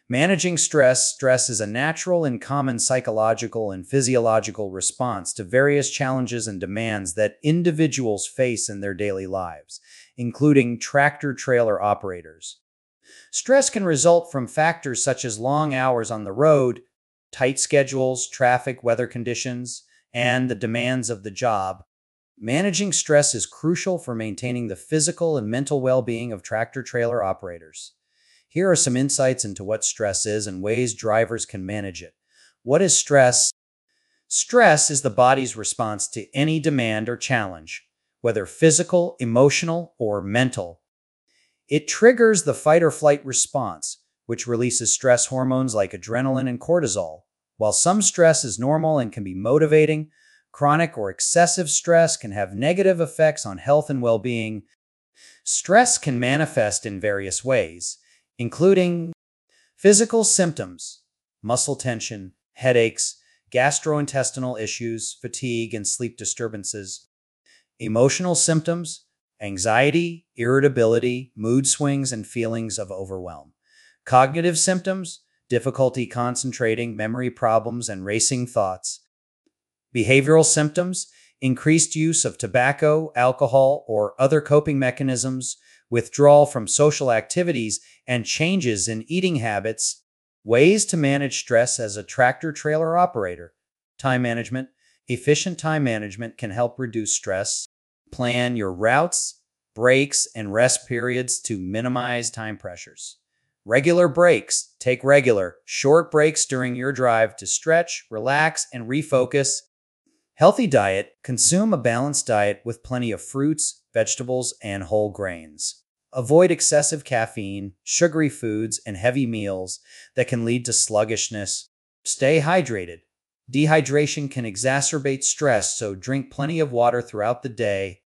Managing stress. Stress is a natural and common psychological and physiological response to various challenges and demands that individuals face in their daily lives, including tractor-trailer operators. Stress can result from factors such as long hours on the road, tight schedules, traffic, weather conditions, and the demands of the job. Managing stress is crucial for maintaining the physical and mental well-being of tractor-trailer operators. Here are some insights into what stress is and ways drivers can manage it. What is stress? Stress is the body's response to any demand or challenge, whether physical, emotional, or mental. It triggers the fight-or-flight response, which releases stress hormones like adrenaline and cortisol. While some stress is normal and can be motivating, chronic or excessive stress can have negative effects on health and well-being. Stress can manifest in various ways, including physical symptoms, muscle tension, headaches, gastrointestinal issues, fatigue, and sleep disturbances. Emotional symptoms, anxiety, irritability, mood swings, and feelings of overwhelm. Cognitive symptoms, difficulty concentrating, memory problems, and racing thoughts. Behavioral symptoms, increased use of tobacco, alcohol, or other coping mechanisms, withdrawal from social activities, and changes in eating habits. Ways to manage stress as a tractor-trailer operator. Time management. Efficient time management can help reduce stress. Plan your routes, breaks, and rest periods to minimize time pressures. Regular breaks. Take regular, short breaks during your drive to stretch, relax, and refocus. Healthy diet. Consume a balanced diet with plenty of fruits, vegetables, and whole grains. Avoid excessive caffeine, sugary foods, and heavy meals that can lead to sluggishness. Stay hydrated. Dehydration can exacerbate stress, so drink plenty of water throughout the day.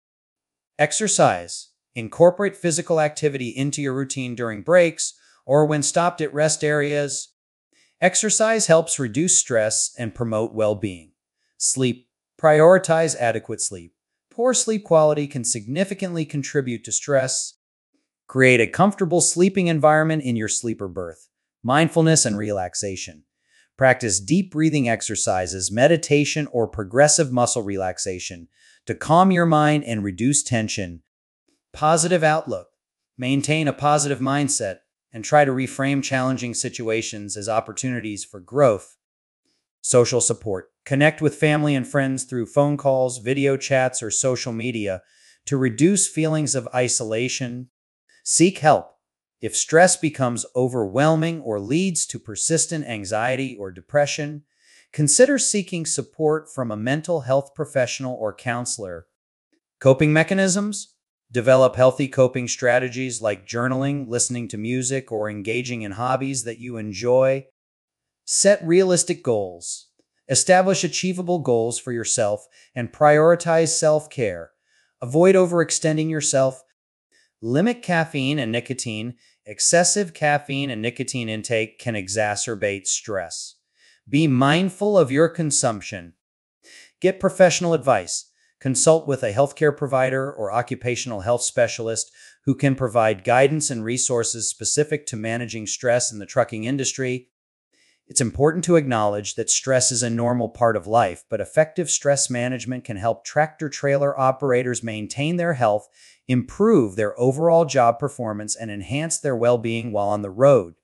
Exercise. Incorporate physical activity into your routine during breaks or when stopped at rest areas. Exercise helps reduce stress and promote well-being. Sleep. Prioritize adequate sleep. Poor sleep quality can significantly contribute to stress. Create a comfortable sleeping environment in your sleeper berth. Mindfulness and relaxation. Practice deep breathing exercises, meditation, or progressive muscle relaxation to calm your mind and reduce tension. Positive outlook. Maintain a positive mindset and try to reframe challenging situations as opportunities for growth. Social support. Connect with family and friends through phone calls, video chats, or social media to reduce feelings of isolation. Seek help. If stress becomes overwhelming or leads to persistent anxiety or depression, consider seeking support from a mental health professional or counselor. Coping mechanisms. Develop healthy coping strategies like journaling, listening to music, or engaging in hobbies that you enjoy. Set realistic goals. Establish achievable goals for yourself and prioritize self-care. Avoid overextending yourself. Limit caffeine and nicotine. Excessive caffeine and nicotine intake can exacerbate stress. Be mindful of your consumption. Get professional advice. Consult with a healthcare provider or occupational health specialist who can provide guidance and resources specific to managing stress in the trucking industry. It's important to acknowledge that stress is a normal part of life, but effective stress management can help tractor-trailer operators maintain their health, improve their overall job performance, and enhance their well-being while on the road.